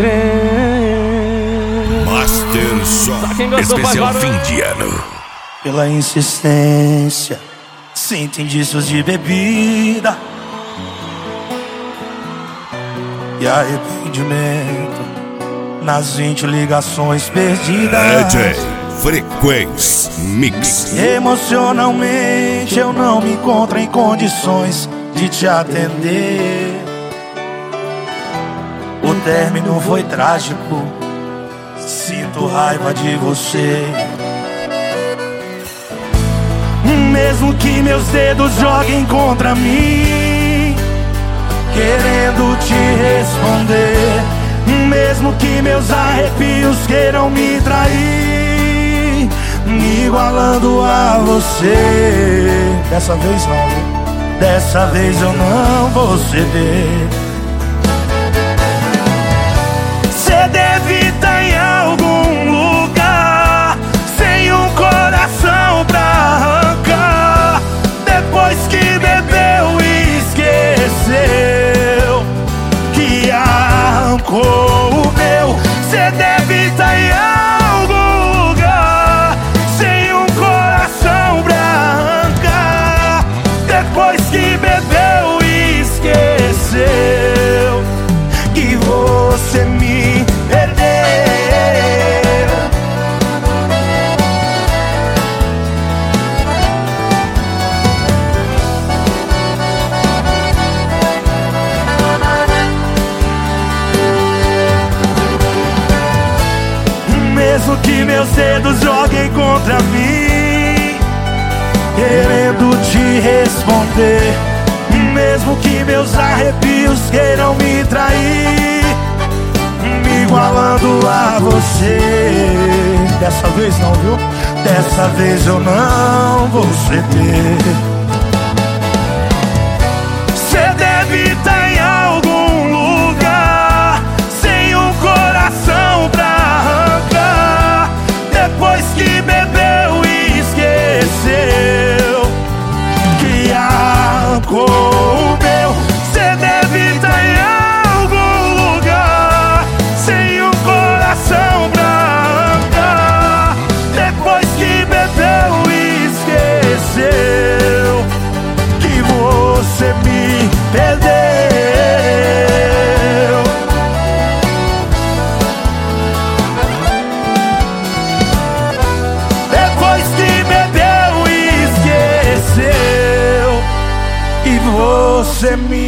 creme. Master Som, quem gostou, especial faz fim de ano. Pela insistência, sinto indícios de bebida e arrependimento nas 20 ligações perdidas. DJ Frequência Mix. Emocionalmente eu não me encontro em condições de te atender. O término foi trágico, sinto raiva de você. Mesmo que meus dedos joguem contra mim, querendo te responder, mesmo que meus arrepios queiram me trair, me igualando a você. Dessa vez não, viu? Dessa vez eu não vou ceder. Cê deve estar em algum lugar, sem um coração pra arrancar. Depois que bebeu e esqueceu que arrancou o meu. Cê deve estar em algum lugar, sem um coração pra arrancar. Depois que bebeu e esqueceu que você me perdeu. Mesmo que meus dedos joguem contra mim, querendo te responder, mesmo que meus arrepios queiram me trair, me igualando a você. Dessa vez não, viu? Dessa vez eu não vou ceder. Cê deve estar em algum lugar, sem um coração pra arrancar. Depois que bebeu e esqueceu que arrancou o meu. Cê deve estar em algum lugar, sem um coração pra arrancar. Depois que bebeu e esqueceu que você me perdeu. Depois que bebeu e esqueceu que você me